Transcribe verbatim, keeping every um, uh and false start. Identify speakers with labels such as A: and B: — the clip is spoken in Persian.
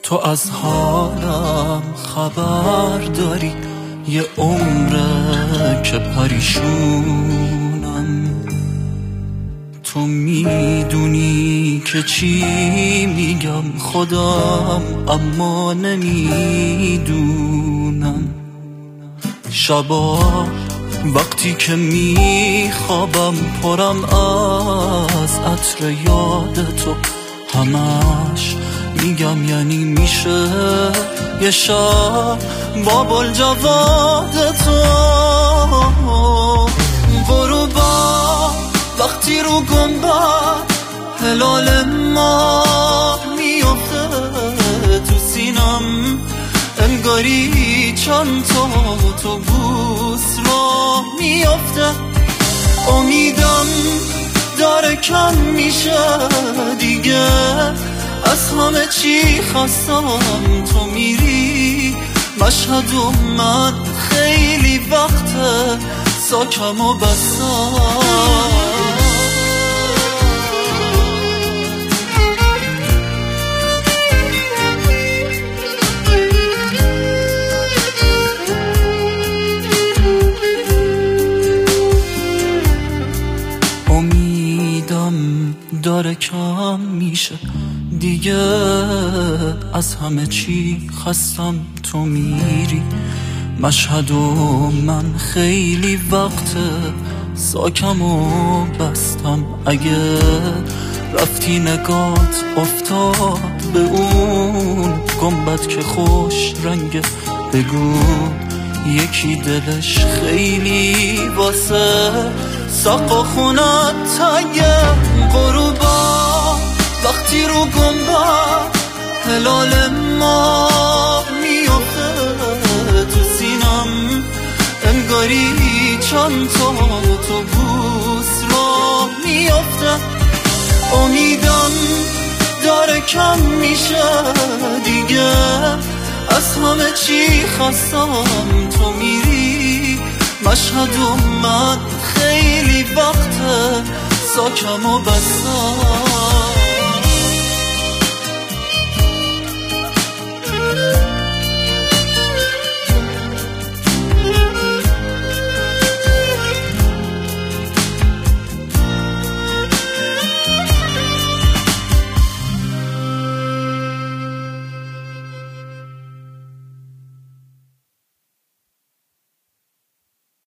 A: تو از حالم خبر داری، یه عمره که پریشونم. تو میدونی که چی میگم خودم، اما نمیدونم. شبا وقتی که میخوابم پرم از عطر یاد تو، همش میگم یعنی میشه یه شب با بلجواد تو. غروبا وقتی رو گنبد هلال ما میفته تو سینم، انگاری چند تا اتوبوس را میفته. امیدم داره کم میشه دیگه، از همه چی خستم. تو میری مشهد و من خیلی وقته ساکم و بستم. امیدم داره کم میشه دیگه، از همه چی خستم. تو میری مشهد و من خیلی وقته ساکم و بستم. اگه رفتی نگات افتاد به اون گنبد که خوش رنگه، بگو یکی دلش خیلی واسه ساقا خونت تنگه. غروبا وقتی رو گنبد هلال ما میفته تو سینم، انگاری چند تا اتوبوس را میفته. امیدم داره کم میشه دیگه، از همه چی خستم. تو میری مشهد و من خیلی وقته ساکم و بستم.